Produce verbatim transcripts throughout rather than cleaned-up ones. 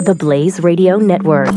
the Blaze Radio Network.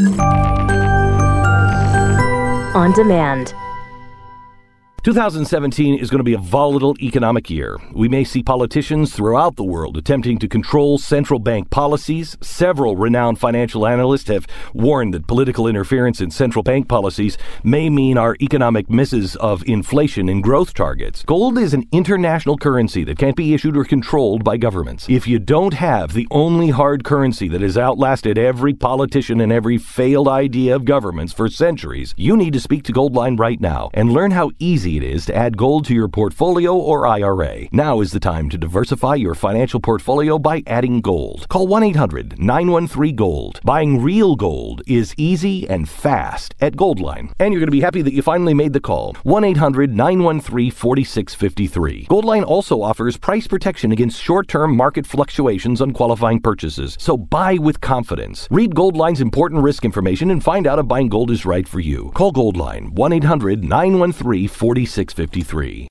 On demand. two thousand seventeen is going to be a volatile economic year. We may see politicians throughout the world attempting to control central bank policies. Several renowned financial analysts have warned that political interference in central bank policies may mean our economic misses of inflation and growth targets. Gold is an international currency that can't be issued or controlled by governments. If you don't have the only hard currency that has outlasted every politician and every failed idea of governments for centuries, you need to speak to Goldline right now and learn how easy it is to add gold to your portfolio or I R A. Now is the time to diversify your financial portfolio by adding gold. Call one eight hundred nine one three gold. Buying real gold is easy and fast at Goldline. And you're going to be happy that you finally made the call. one eight hundred nine one three four six five three. Goldline also offers price protection against short-term market fluctuations on qualifying purchases. So buy with confidence. Read Goldline's important risk information and find out if buying gold is right for you. Call Goldline one eight hundred nine one three four six five three.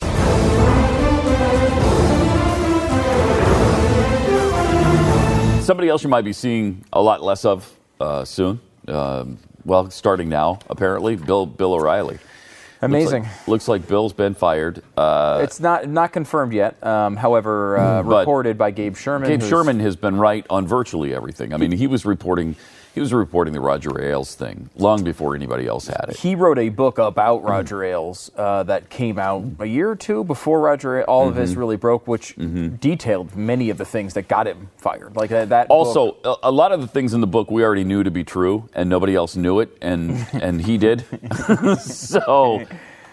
Somebody else you might be seeing a lot less of uh, soon. Uh, well, starting now, apparently, Bill Bill O'Reilly. Amazing. Looks like, looks like Bill's been fired. Uh, it's not not confirmed yet. Um, however, uh, reported by Gabe Sherman. Gabe Sherman has been right on virtually everything. I mean, he was reporting. He was reporting the Roger Ailes thing long before anybody else had it. He wrote a book about Roger Ailes uh, that came out a year or two before Roger all mm-hmm. of this really broke, which mm-hmm. detailed many of the things that got him fired. Like uh, that. Also, book. a lot of the things in the book we already knew to be true, and nobody else knew it, and and he did. So.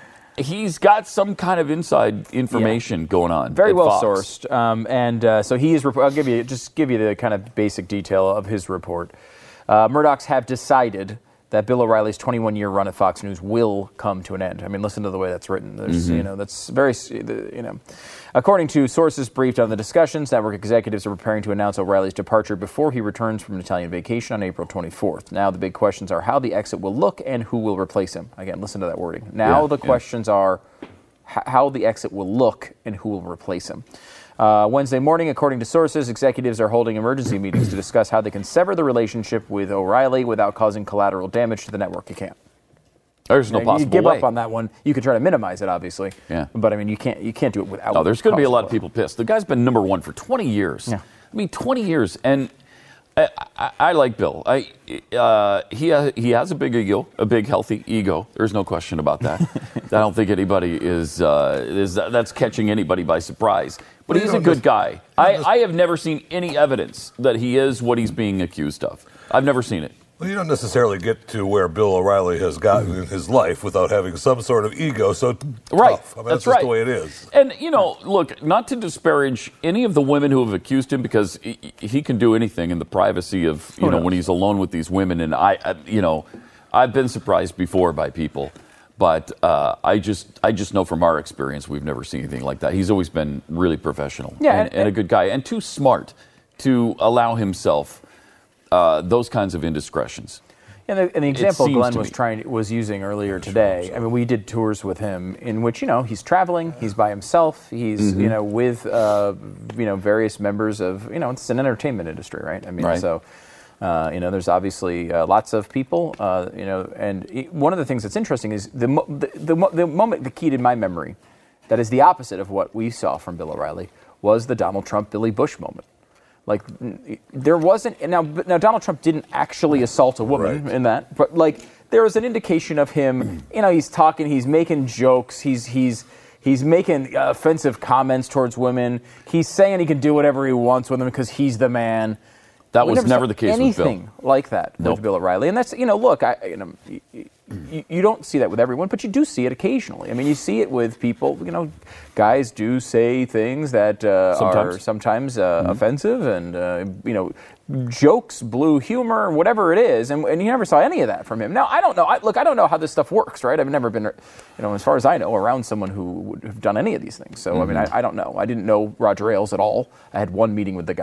He's got some kind of inside information yeah. going on. Very well Fox. sourced, um, and uh, so he is. I'll give you just give you the kind of basic detail of his report. Uh, Murdochs have decided that Bill O'Reilly's twenty-one-year run at Fox News will come to an end. I mean, listen to the way that's written. There's, mm-hmm. you know, that's very, you know. According to sources briefed on the discussions, network executives are preparing to announce O'Reilly's departure before he returns from an Italian vacation on April twenty-fourth. Now, the big questions are how the exit will look and who will replace him. Again, listen to that wording. Now, yeah, the questions yeah. are h- how the exit will look and who will replace him. Uh, Wednesday morning, according to sources, executives are holding emergency meetings to discuss how they can sever the relationship with O'Reilly without causing collateral damage to the network. You can't. There's no you, possible You give way. up on that one. You could try to minimize it, obviously. Yeah. But I mean, you can't. You can't do it without. No, there's going to be a lot of people pissed. The guy's been number one for twenty years. Yeah. I mean, twenty years, and I, I, I like Bill. I uh, he ha, he has a big ego, a big healthy ego. There's no question about that. I don't think anybody is uh, is that's catching anybody by surprise. But he's a good guy. I, I have never seen any evidence that he is what he's being accused of. I've never seen it. Well, you don't necessarily get to where Bill O'Reilly has gotten in his life without having some sort of ego so right. tough. I mean, that's that's just right. the way it is. And, you know, look, not to disparage any of the women who have accused him, because he, he can do anything in the privacy of, you Who know, knows? when he's alone with these women. And, I, I you know, I've been surprised before by people. But uh, I just I just know from our experience we've never seen anything like that. He's always been really professional yeah, and, and, and a good guy and too smart to allow himself uh, those kinds of indiscretions. And the, and the example Glenn was me. trying was using earlier today. I mean, we did tours with him in which, you know, he's traveling, he's by himself, he's mm-hmm. you know with uh, you know various members of, you know, it's an entertainment industry, right? I mean, right. so. Uh, you know, there's obviously uh, lots of people, uh, you know, and it, one of the things that's interesting is the, mo- the, the, mo- the moment that keyed in my memory that is the opposite of what we saw from Bill O'Reilly was the Donald Trump, Billy Bush moment. Like, there wasn't, now, now Donald Trump didn't actually assault a woman right. in that, but like, there was an indication of him, you know, he's talking, he's making jokes, he's, he's, He's making uh, offensive comments towards women. He's saying he can do whatever he wants with them because he's the man. That we was never, never the case with Bill. Anything like that nope. with Bill O'Reilly, and that's, you know, look, I, you know, you, you, you don't see that with everyone, but you do see it occasionally. I mean, you see it with people. You know, guys do say things that uh, sometimes. are sometimes uh, mm-hmm. offensive, and uh, you know, jokes, blue humor, whatever it is, and, and you never saw any of that from him. Now, I don't know. I, look, I don't know how this stuff works, right? I've never been, you know, as far as I know, around someone who would have done any of these things. So, mm-hmm. I mean, I, I don't know. I didn't know Roger Ailes at all. I had one meeting with the guy.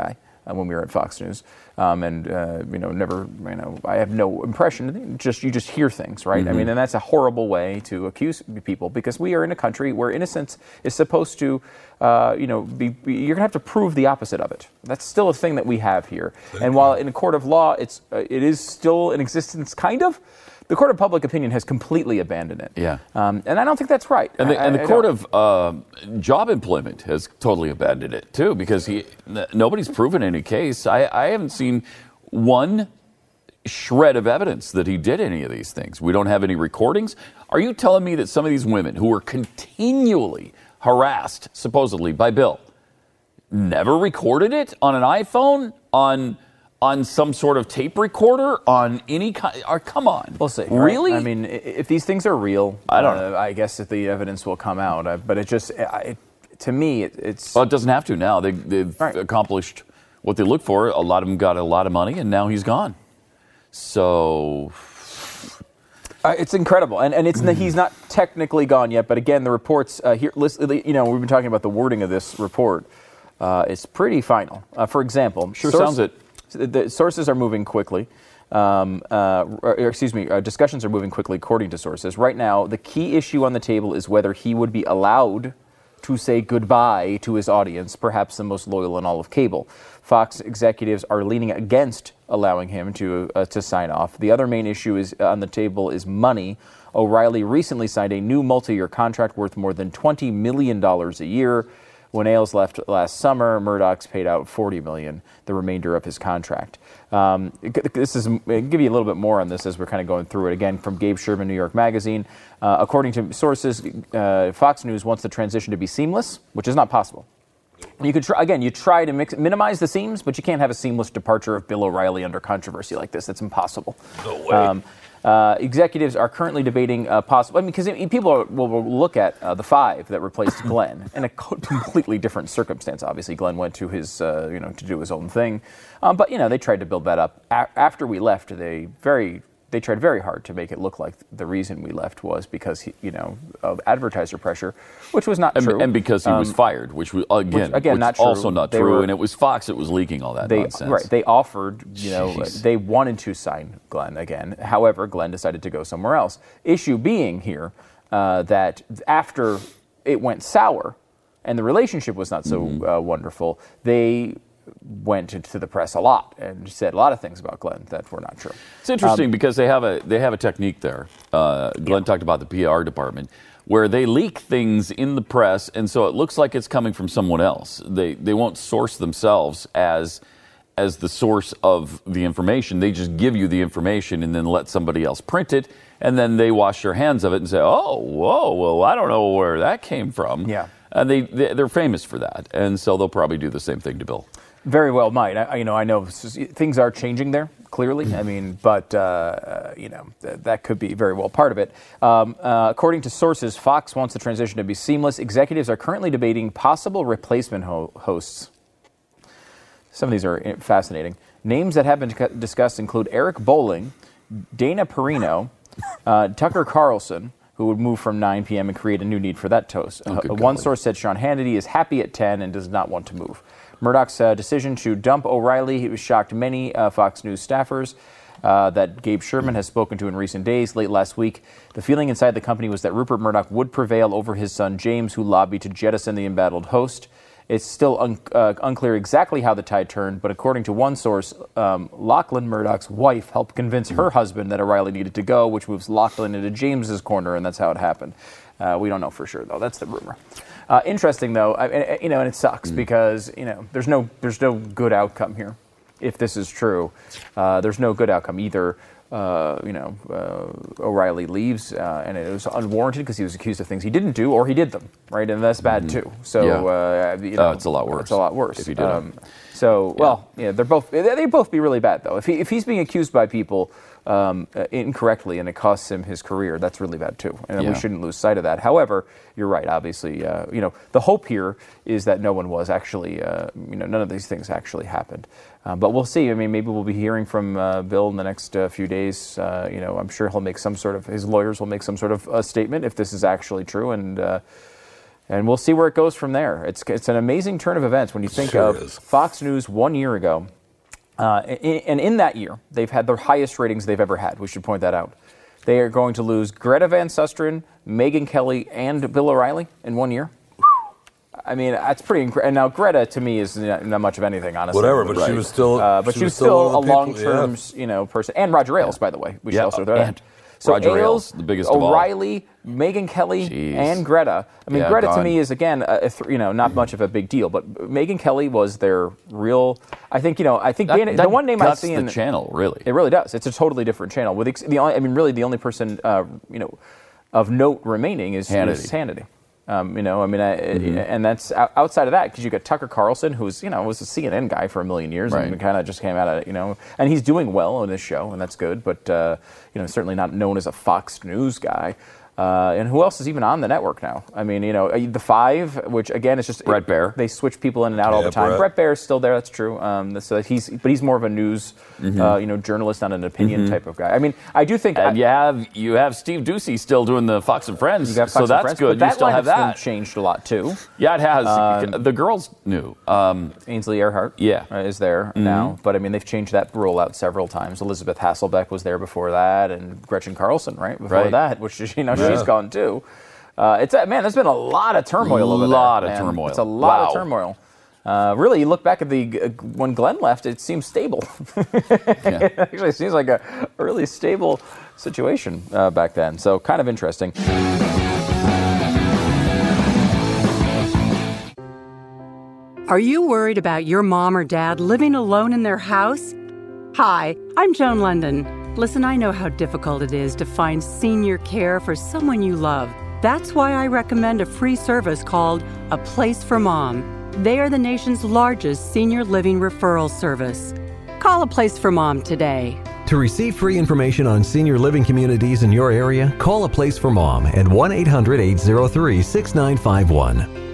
uh, when we were at Fox News, um, and uh, you know, never, you know, I have no impression. Just you just hear things, right? Mm-hmm. I mean, and that's a horrible way to accuse people because we are in a country where innocence is supposed to, uh, you know, be, be. You're gonna have to prove the opposite of it. That's still a thing that we have here. Thank and you. While in a court of law, it's uh, it is still in existence, kind of. The court of public opinion has completely abandoned it. Yeah. Um, and I don't think that's right. And the, I, and the I court don't. of uh, job employment has totally abandoned it, too, because he, nobody's proven any case. I, I haven't seen one shred of evidence that he did any of these things. We don't have any recordings. Are you telling me that some of these women who were continually harassed, supposedly, by Bill, never recorded it on an iPhone, on... on some sort of tape recorder, on any kind? Or, come on. We'll see. Really? Right? I mean, if these things are real, I don't uh, know. I guess that the evidence will come out. Uh, but it just, it, to me, it, it's... Well, it doesn't have to now. They, they've right. accomplished what they look for. A lot of them got a lot of money, and now he's gone. So... Uh, it's incredible, and and it's he's not technically gone yet. But again, the reports uh, here, listen, you know, we've been talking about the wording of this report. Uh, it's pretty final. Uh, for example, sure source, sounds it. The sources are moving quickly. Um, uh, or, excuse me, uh, discussions are moving quickly, according to sources. Right now, the key issue on the table is whether he would be allowed to say goodbye to his audience, perhaps the most loyal in all of cable. Fox executives are leaning against allowing him to uh, to sign off. The other main issue is uh, on the table is money. O'Reilly recently signed a new multi-year contract worth more than twenty million dollars a year. When Ailes left last summer, Murdoch's paid out forty million dollars, the remainder of his contract. Um, this is I'll give you a little bit more on this as we're kind of going through it. Again, from Gabe Sherman, New York Magazine. Uh, according to sources, uh, Fox News wants the transition to be seamless, which is not possible. You could try, again, you try to mix, minimize the seams, but you can't have a seamless departure of Bill O'Reilly under controversy like this. That's impossible. No way. Um, Uh, executives are currently debating uh, possible. I mean, because people are, will, will look at uh, the five that replaced Glenn in a co- completely different circumstance. Obviously, Glenn went to his, uh, you know, to do his own thing. Um, but you know, they tried to build that up. A- after we left, they very, they tried very hard to make it look like the reason we left was because he, you know, of advertiser pressure, which was not and, true. And because he um, was fired, which was again, which, again which not true. also not they true. Were, and it was Fox that was leaking all that they, nonsense. Right? They offered, you know, Jeez. they wanted to sign Glenn again. However, Glenn decided to go somewhere else. Issue being here uh, that after it went sour and the relationship was not so mm-hmm. uh, wonderful, they went to the press a lot and said a lot of things about Glenn that were not true. It's interesting um, because they have a they have a technique there. Uh, Glenn yeah. talked about the P R department where they leak things in the press, and so it looks like it's coming from someone else. They they won't source themselves as as the source of the information. They just give you the information and then let somebody else print it, and then they wash their hands of it and say, "Oh, whoa, well, I don't know where that came from." Yeah, and they, they they're famous for that, and so they'll probably do the same thing to Bill. Very well might. I, you know, I know things are changing there, clearly. I mean, but, uh, you know, th- that could be very well part of it. Um, uh, according to sources, Fox wants the transition to be seamless. Executives are currently debating possible replacement ho- hosts. Some of these are fascinating. Names that have been discussed include Eric Bolling, Dana Perino, uh, Tucker Carlson, who would move from nine p.m. and create a new need for that toast. Oh, uh, one source said Sean Hannity is happy at ten and does not want to move. Murdoch's uh, decision to dump O'Reilly shocked many uh, Fox News staffers uh, that Gabe Sherman has spoken to in recent days. Late last week, the feeling inside the company was that Rupert Murdoch would prevail over his son James, who lobbied to jettison the embattled host. It's still un- uh, unclear exactly how the tide turned, but according to one source, um, Lachlan Murdoch's wife helped convince her husband that O'Reilly needed to go, which moves Lachlan into James's corner, and that's how it happened. Uh, we don't know for sure, though. That's the rumor. Uh, interesting, though, I, you know, and it sucks mm. because, you know, there's no there's no good outcome here. If this is true, uh, there's no good outcome. Either, uh, you know, uh, O'Reilly leaves uh, and it was unwarranted because he was accused of things he didn't do, or he did them, right? And that's bad, mm-hmm. too. So, yeah. uh, you know, uh, it's a lot worse. It's a lot worse. If he did um, So, yeah. well, yeah, they're both, they both be really bad, though. If he, if he's being accused by people um, uh, incorrectly and it costs him his career, that's really bad, too. And yeah. we shouldn't lose sight of that. However, you're right, obviously. Uh, you know, the hope here is that no one was actually, uh, you know, none of these things actually happened. Uh, but we'll see. I mean, maybe we'll be hearing from uh, Bill in the next uh, few days. Uh, you know, I'm sure he'll make some sort of, his lawyers will make some sort of uh, statement if this is actually true. And, uh, And we'll see where it goes from there. It's it's an amazing turn of events when you think Sure of is. Fox News one year ago. Uh, and in that year, they've had the highest ratings they've ever had. We should point that out. They are going to lose Greta Van Susteren, Megyn Kelly, and Bill O'Reilly in one year. I mean, that's pretty incredible. And now Greta, to me, is not not much of anything, honestly. Whatever, but Right. she was still. Uh, but she, was still, one a of the people- long-term, yeah. you know, person. And Roger Ailes, by the way. We should Yeah, also throw that. and So Roger Ailes, Ailes, the biggest of all. O'Reilly, Megyn Kelly, Jeez. and Greta. I mean, Yeah, Greta to gone. me is again, a, a th- you know, not much of a big deal. But Megyn Kelly was their real. I think you know. I think That, Dana, that the one name I guts see the in channel, really. it really does. It's a totally different channel. With ex- the only, I mean, really, the only person uh, you know of note remaining is Hannity. is Hannity. Um, you know, I mean, I, Mm-hmm. and that's o- outside of that because you got Tucker Carlson, who's you know was a C N N guy for a million years Right. and kind of just came out of you know, and he's doing well on this show, and that's good. But uh, you know, certainly not known as a Fox News guy. Uh, and who else is even on the network now? I mean, you know, uh, the Five, which again is just Brett Baer. They switch people in and out all Yeah, the time. Brett. Brett Baer is still there. That's true. Um, so he's, but he's more of a news, Mm-hmm. uh, you know, journalist, not an opinion type of guy. I mean, I do think. And I, you have you have Steve Ducey still doing the Fox and Friends, you got so Fox and that's Friends, good. But that you still have lineup's been that. changed a lot too. Yeah, it has. the girls knew. Um, Ainsley Earhart, Yeah. uh, is there Mm-hmm. now. But I mean, they've changed that rule out several times. Elizabeth Hasselbeck was there before that, and Gretchen Carlson, right before Right. that, which is, you know Yeah. she's gone too. Uh, it's a, man, there's been a lot of turmoil over there. Lot of man. turmoil. It's a lot Wow. of turmoil. Uh, really, you look back at the uh, when Glenn left, it seems stable. yeah. It actually seems like a, a really stable situation uh, back then. So kind of interesting. Are you worried about your mom or dad living alone in their house? Hi, I'm Joan London. Listen, I know how difficult it is to find senior care for someone you love. That's why I recommend a free service called A Place for Mom. They are the nation's largest senior living referral service. Call A Place for Mom today. To receive free information on senior living communities in your area, call A Place for Mom at one eight hundred eight zero three six nine five one.